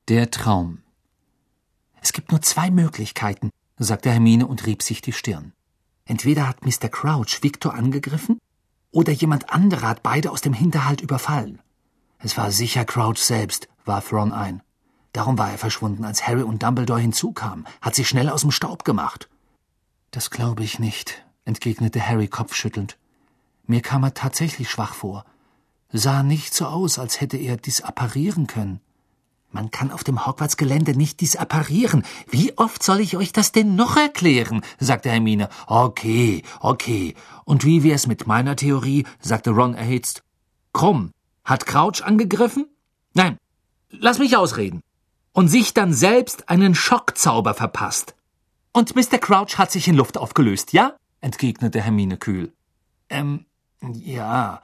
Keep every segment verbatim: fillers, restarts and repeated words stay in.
Der Traum. »Es gibt nur zwei Möglichkeiten«, sagte Hermine und rieb sich die Stirn. »Entweder hat Mister Crouch Victor angegriffen, oder jemand anderer hat beide aus dem Hinterhalt überfallen. Es war sicher Crouch selbst«, warf Ron ein. »Darum war er verschwunden, als Harry und Dumbledore hinzukamen, hat sich schnell aus dem Staub gemacht.« »Das glaube ich nicht«, entgegnete Harry kopfschüttelnd. »Mir kam er tatsächlich schwach vor. Sah nicht so aus, als hätte er disapparieren können.« »Man kann auf dem Hogwarts-Gelände nicht disapparieren. Wie oft soll ich euch das denn noch erklären?«, sagte Hermine. »Okay, okay. Und wie wär's mit meiner Theorie?«, sagte Ron erhitzt. »Krumm hat Crouch angegriffen? Nein, lass mich ausreden. Und sich dann selbst einen Schockzauber verpasst. Und Mister Crouch hat sich in Luft aufgelöst, ja?«, entgegnete Hermine kühl. »Ähm, ja.«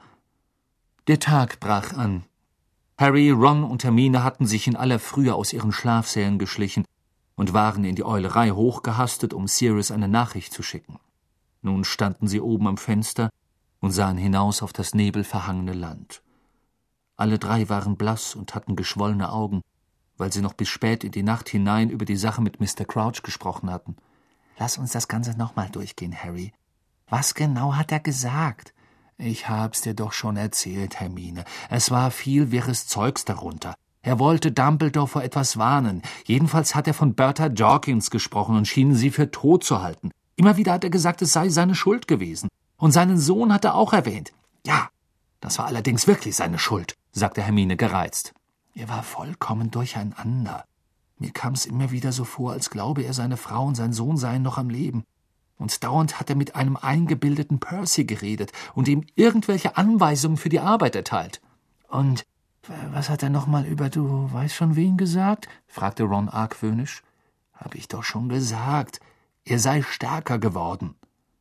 Der Tag brach an. Harry, Ron und Hermine hatten sich in aller Frühe aus ihren Schlafsälen geschlichen und waren in die Eulerei hochgehastet, um Sirius eine Nachricht zu schicken. Nun standen sie oben am Fenster und sahen hinaus auf das nebelverhangene Land. Alle drei waren blass und hatten geschwollene Augen, weil sie noch bis spät in die Nacht hinein über die Sache mit Mister Crouch gesprochen hatten. »Lass uns das Ganze nochmal durchgehen, Harry. Was genau hat er gesagt?« »Ich hab's dir doch schon erzählt, Hermine. Es war viel wirres Zeugs darunter. Er wollte Dumbledore vor etwas warnen. Jedenfalls hat er von Bertha Jorkins gesprochen und schien sie für tot zu halten. Immer wieder hat er gesagt, es sei seine Schuld gewesen. Und seinen Sohn hat er auch erwähnt. Ja, das war allerdings wirklich seine Schuld«, sagte Hermine gereizt. »Er war vollkommen durcheinander. Mir kam's immer wieder so vor, als glaube er, seine Frau und sein Sohn seien noch am Leben. Und dauernd hat er mit einem eingebildeten Percy geredet und ihm irgendwelche Anweisungen für die Arbeit erteilt.« »Und was hat er nochmal über du weißt schon wen gesagt?«, fragte Ron argwöhnisch. »Hab ich doch schon gesagt. Er sei stärker geworden.«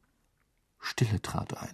Stille trat ein.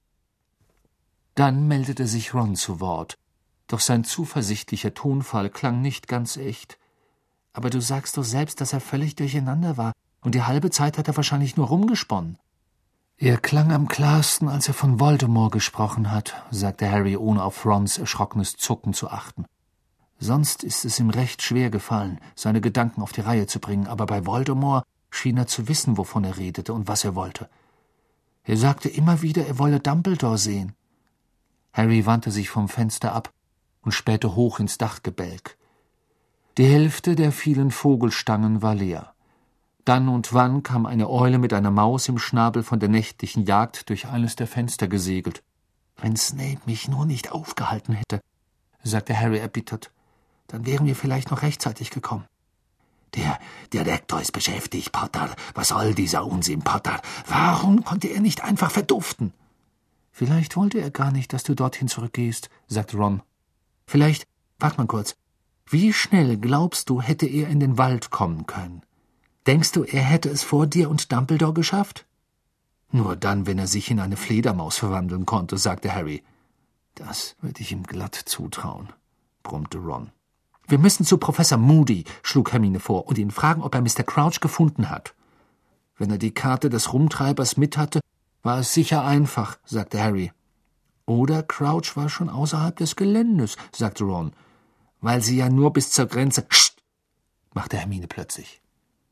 Dann meldete sich Ron zu Wort, doch sein zuversichtlicher Tonfall klang nicht ganz echt. »Aber du sagst doch selbst, dass er völlig durcheinander war. Und die halbe Zeit hat er wahrscheinlich nur rumgesponnen.« »Er klang am klarsten, als er von Voldemort gesprochen hat«, sagte Harry, ohne auf Rons erschrockenes Zucken zu achten. »Sonst ist es ihm recht schwer gefallen, seine Gedanken auf die Reihe zu bringen, aber bei Voldemort schien er zu wissen, wovon er redete und was er wollte. Er sagte immer wieder, er wolle Dumbledore sehen.« Harry wandte sich vom Fenster ab und spähte hoch ins Dachgebälk. Die Hälfte der vielen Vogelstangen war leer. Dann und wann kam eine Eule mit einer Maus im Schnabel von der nächtlichen Jagd durch eines der Fenster gesegelt. »Wenn Snape mich nur nicht aufgehalten hätte«, sagte Harry erbittert, »dann wären wir vielleicht noch rechtzeitig gekommen.« »Der Direktor ist beschäftigt, Potter. Was soll dieser Unsinn, Potter? Warum konnte er nicht einfach verduften?« »Vielleicht wollte er gar nicht, dass du dorthin zurückgehst«, sagte Ron. »Vielleicht, warte mal kurz, wie schnell glaubst du, hätte er in den Wald kommen können? Denkst du, er hätte es vor dir und Dumbledore geschafft?« »Nur dann, wenn er sich in eine Fledermaus verwandeln konnte«, sagte Harry. »Das würde ich ihm glatt zutrauen«, brummte Ron. »Wir müssen zu Professor Moody«, schlug Hermine vor, »und ihn fragen, ob er Mister Crouch gefunden hat.« »Wenn er die Karte des Rumtreibers mit hatte, war es sicher einfach«, sagte Harry. »Oder Crouch war schon außerhalb des Geländes«, sagte Ron, »weil sie ja nur bis zur Grenze...« »Psst«, machte Hermine plötzlich.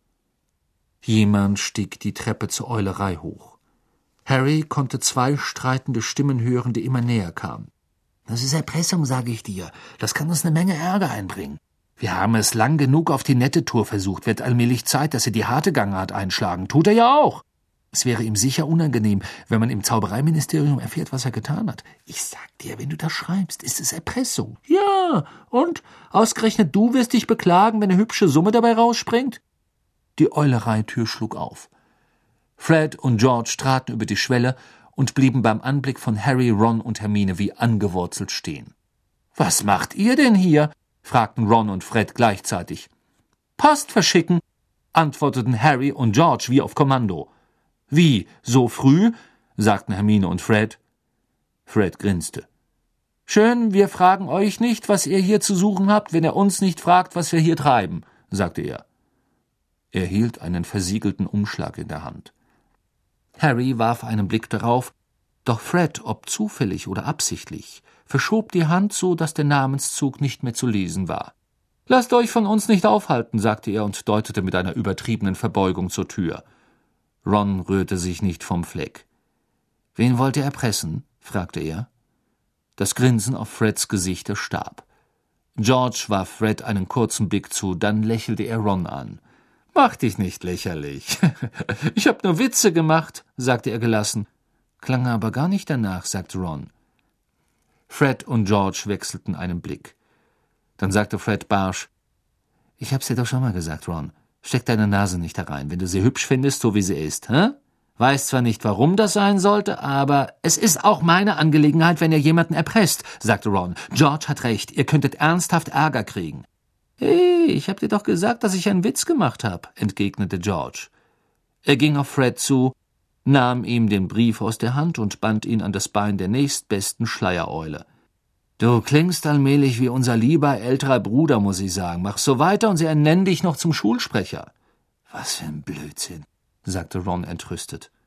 Jemand stieg die Treppe zur Eulerei hoch. Harry konnte zwei streitende Stimmen hören, die immer näher kamen. »Das ist Erpressung, sage ich dir. Das kann uns eine Menge Ärger einbringen. Wir haben es lang genug auf die nette Tour versucht. Wird allmählich Zeit, dass er die harte Gangart einschlagen. Tut er ja auch. Es wäre ihm sicher unangenehm, wenn man im Zaubereiministerium erfährt, was er getan hat. Ich sag dir, wenn du das schreibst, ist es Erpressung.« »Ja, und? Ausgerechnet du wirst dich beklagen, wenn eine hübsche Summe dabei rausspringt?« Die Eulereitür schlug auf. Fred und George traten über die Schwelle und blieben beim Anblick von Harry, Ron und Hermine wie angewurzelt stehen. »Was macht ihr denn hier?« fragten Ron und Fred gleichzeitig. »Post verschicken«, antworteten Harry und George wie auf Kommando. »Wie, so früh?« sagten Hermine und Fred. Fred grinste. »Schön, wir fragen euch nicht, was ihr hier zu suchen habt, wenn ihr uns nicht fragt, was wir hier treiben«, sagte er. Er hielt einen versiegelten Umschlag in der Hand. Harry warf einen Blick darauf, doch Fred, ob zufällig oder absichtlich, verschob die Hand so, dass der Namenszug nicht mehr zu lesen war. »Lasst euch von uns nicht aufhalten«, sagte er und deutete mit einer übertriebenen Verbeugung zur Tür. Ron rührte sich nicht vom Fleck. »Wen wollt ihr erpressen?« fragte er. Das Grinsen auf Freds Gesicht erstarb. George warf Fred einen kurzen Blick zu, dann lächelte er Ron an. »Mach dich nicht lächerlich. Ich hab nur Witze gemacht«, sagte er gelassen. Klang aber gar nicht danach, sagte Ron. Fred und George wechselten einen Blick. Dann sagte Fred barsch, »Ich hab's dir doch schon mal gesagt, Ron. Steck deine Nase nicht da rein, wenn du sie hübsch findest, so wie sie ist, hä? Weiß zwar nicht, warum das sein sollte, aber es ist auch meine Angelegenheit, wenn ihr jemanden erpresst«, sagte Ron. »George hat recht, ihr könntet ernsthaft Ärger kriegen.« »Hey, ich hab dir doch gesagt, dass ich einen Witz gemacht hab«, entgegnete George. Er ging auf Fred zu, nahm ihm den Brief aus der Hand und band ihn an das Bein der nächstbesten Schleiereule. »Du klingst allmählich wie unser lieber älterer Bruder, muss ich sagen. Mach so weiter und sie ernennen dich noch zum Schulsprecher.« »Was für ein Blödsinn«, sagte Ron entrüstet.